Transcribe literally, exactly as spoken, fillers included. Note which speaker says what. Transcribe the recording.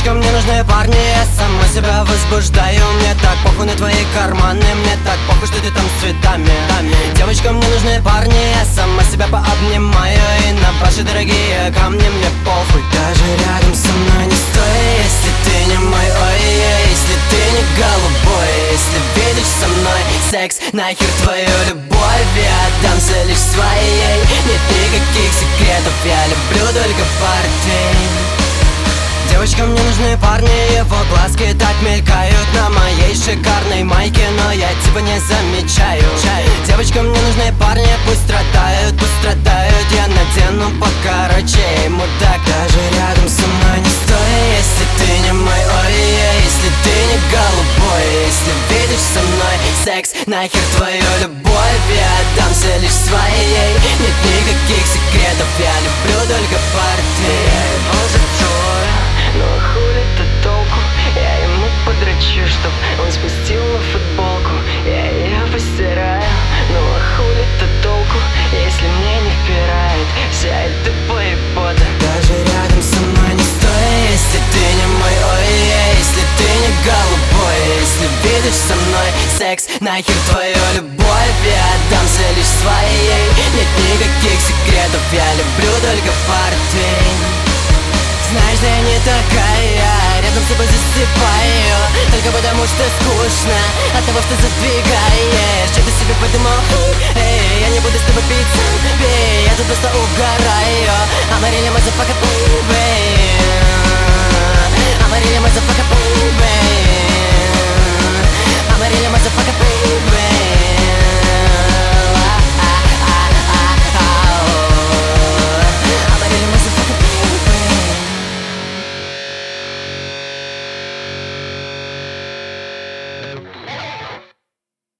Speaker 1: Девочка, мне нужны парни, я сама себя возбуждаю. Мне так похуй на твои карманы, мне так похуй, что ты там с цветами. Девочка, мне нужны парни, я сама себя пообнимаю. И на ваши дорогие камни мне похуй. Даже рядом со мной не стой, если ты не мой, ой, если ты не голубой. Если видишь со мной секс, нахер твою любовь, я отдамся лишь своей. Нет никаких секретов, я люблю только портвейн. Девочка, мне нужны парни, его глазки так мелькают на моей шикарной майке, но я типа не замечаю. Девочка, мне нужны парни, пусть страдают, пусть страдают. Я надену покороче ему так. Даже рядом со мной не стой, если ты не мой, ой, если ты не голубой. Если видишь со мной секс, нахер твою любовь, я отдамся лишь своей. Нет никаких секретов, я люблю только портвейн.
Speaker 2: Ну а хули-то толку? Я ему подрачу, чтоб он спустил на футболку. Я ее постираю. Ну а хули-то толку, если мне не впирает вся эта поебота?
Speaker 1: Даже рядом со мной не стой, если ты не мой, ой, если ты не голубой. Если видишь со мной секс, нахер твою любовь, я отдамся лишь своей. Нет никаких секретов, я люблю только портвейн. Знаешь, да я не такая, рядом с тобой засыпаю только потому что скучно от того, что задвигаешь. Что ты себе подумал? Эй, я не буду с тобой пить сам, я тут просто угораю. Амарили motherfucker, baby. Амарили motherfucker, baby. Амарили motherfucker, baby.